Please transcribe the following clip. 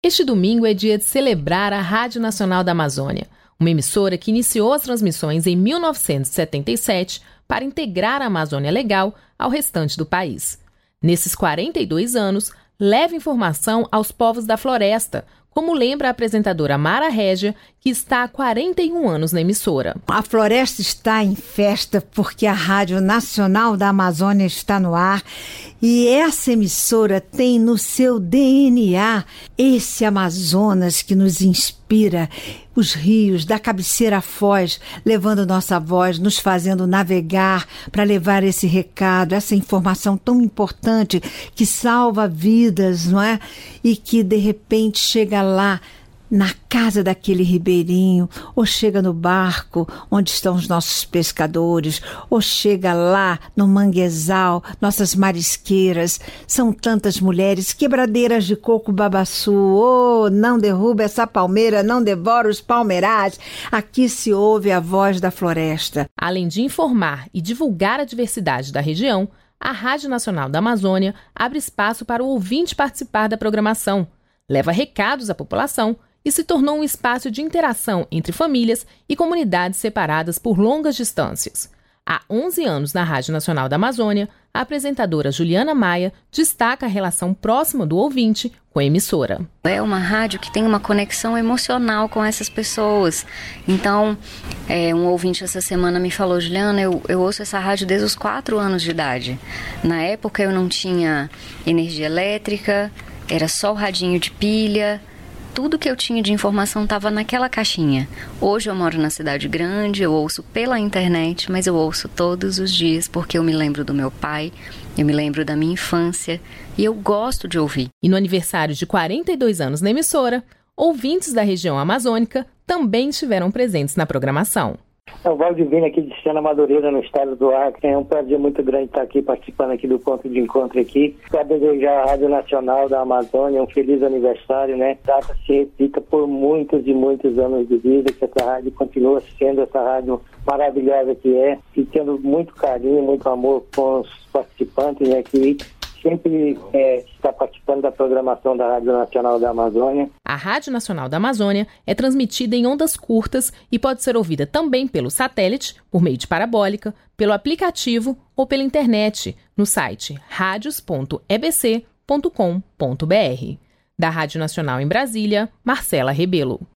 Este domingo é dia de celebrar a Rádio Nacional da Amazônia, uma emissora que iniciou as transmissões em 1977 para integrar a Amazônia Legal ao restante do país. Nesses 42 anos, leva informação aos povos da floresta, como lembra a apresentadora Mara Régia, que está há 41 anos na emissora. A floresta está em festa porque a Rádio Nacional da Amazônia está no ar e essa emissora tem no seu DNA esse Amazonas que nos inspira, os rios da cabeceira à foz, levando nossa voz, nos fazendo navegar para levar esse recado, essa informação tão importante que salva vidas, não é? E que de repente chega lá na casa daquele ribeirinho, ou chega no barco onde estão os nossos pescadores, ou chega lá no manguezal, nossas marisqueiras. São tantas mulheres, quebradeiras de coco babaçu, oh, não derruba essa palmeira, não devora os palmeirás. Aqui se ouve a voz da floresta. Além de informar e divulgar a diversidade da região, a Rádio Nacional da Amazônia abre espaço para o ouvinte participar da programação, leva recados à população e se tornou um espaço de interação entre famílias e comunidades separadas por longas distâncias. Há 11 anos na Rádio Nacional da Amazônia, a apresentadora Juliana Maia destaca a relação próxima do ouvinte com a emissora. É uma rádio que tem uma conexão emocional com essas pessoas. Então, um ouvinte essa semana me falou: Juliana, eu ouço essa rádio desde os 4 anos de idade. Na época eu não tinha energia elétrica, era só o radinho de pilha. Tudo que eu tinha de informação estava naquela caixinha. Hoje eu moro na cidade grande, eu ouço pela internet, mas eu ouço todos os dias porque eu me lembro do meu pai, eu me lembro da minha infância e eu gosto de ouvir. E no aniversário de 42 anos na emissora, ouvintes da região amazônica também estiveram presentes na programação. É o Valdivino aqui de Sena Madureira, no estado do Acre. É um prazer muito grande estar aqui participando aqui do ponto de encontro aqui. Quero desejar à Rádio Nacional da Amazônia um feliz aniversário, né? Data se repita por muitos e muitos anos de vida, que essa rádio continua sendo essa rádio maravilhosa que é, e tendo muito carinho, muito amor com os participantes, né, que sempre está participando da programação da Rádio Nacional da Amazônia. A Rádio Nacional da Amazônia é transmitida em ondas curtas e pode ser ouvida também pelo satélite, por meio de parabólica, pelo aplicativo ou pela internet, no site radios.ebc.com.br. Da Rádio Nacional em Brasília, Marcela Rebelo.